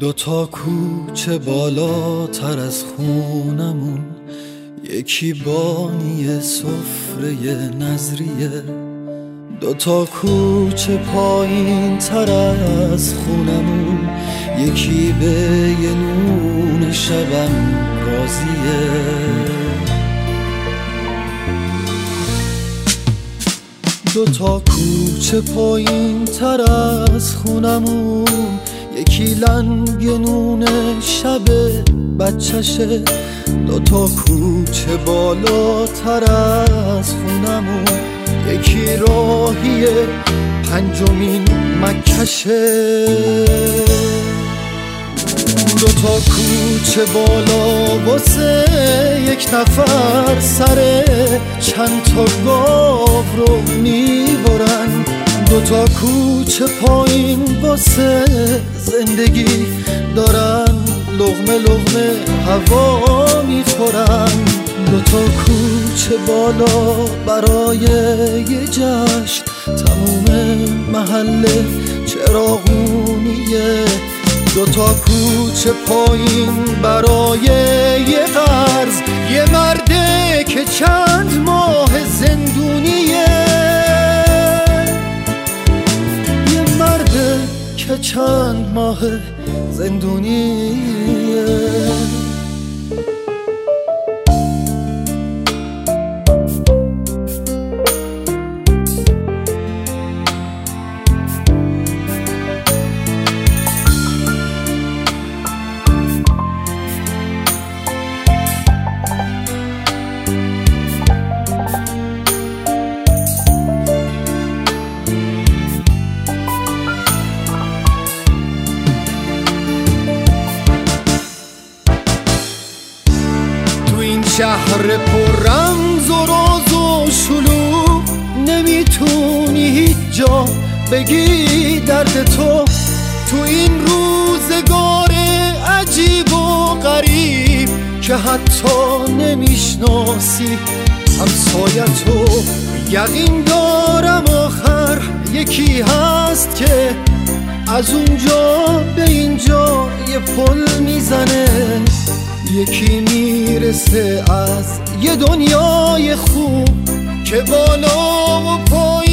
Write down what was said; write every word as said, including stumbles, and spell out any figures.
دو تا کوچه بالاتر از خونمون، یکی بانی سفره نظریه. دو تا کوچه پایین تر از خونمون، یکی به یه نون شبم راضیه. دو تا کوچه پایین تر از خونمون، یکی لنگنون شب بچشه. دو تا کوچه بالاتر از خونمون، یکی راهی پنجمین مکشه. دو تا کوچه بالا واسه یک نفر سر چند تا گاو رو میبرن. دو تا کوچه پایین واسه زندگی دارن لقمه لقمه هوا میخورن. دو تا کوچه بالا برای یه جشن، تموم محله چراغونیه. دو تا کوچه پایین برای یه قرض، یه مرده که چند ماه زندونیه. یه مرده که چند ماه زندونیه. شهر پر رمز و راز و شلوغ، نمیتونی هیچ جا بگی درد تو. تو این روزگار عجیب و غریب که حتی نمیشناسی همسایتو، یقین دارم آخر یکی هست که از اونجا به اینجا یه پل میزنه. یکی میرسه از یه دنیای خوب که بالا و پایین